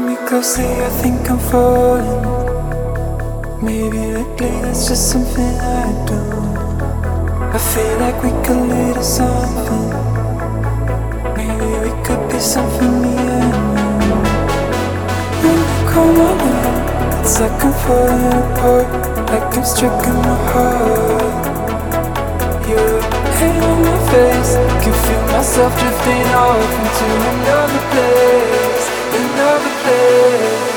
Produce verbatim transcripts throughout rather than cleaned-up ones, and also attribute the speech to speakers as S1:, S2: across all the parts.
S1: me closely, I think I'm falling. Maybe lately that's just something I do. I feel like we could lead to something. Maybe we could be something, me and you. When you call my name, it's like I'm falling apart, like I'm striking my heart. You're hanging on my face, can feel myself drifting off into another place, another place.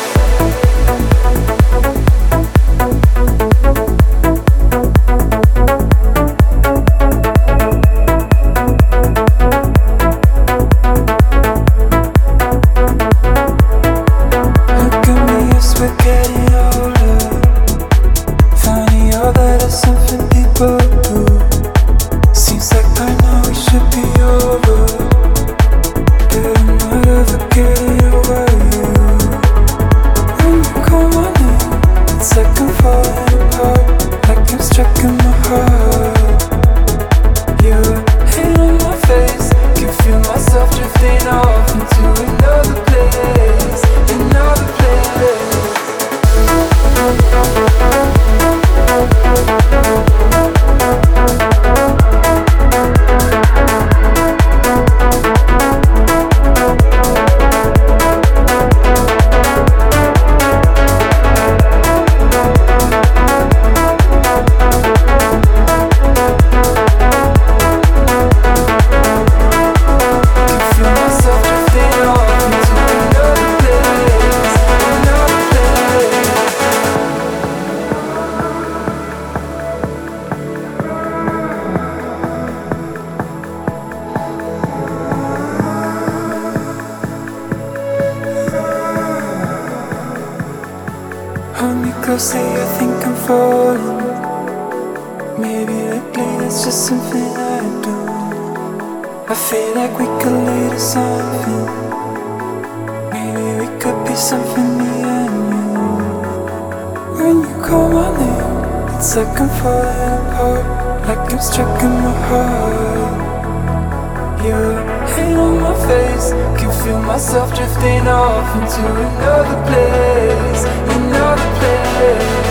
S1: Hold me closely, I think I'm falling. Maybe lately that's just something I do. I feel like we could lead to something. Maybe we could be something, me and you. When you call my name, it's like I'm falling apart, like I'm striking my heart. You're hanging on my face, can feel myself drifting off into another place, another place.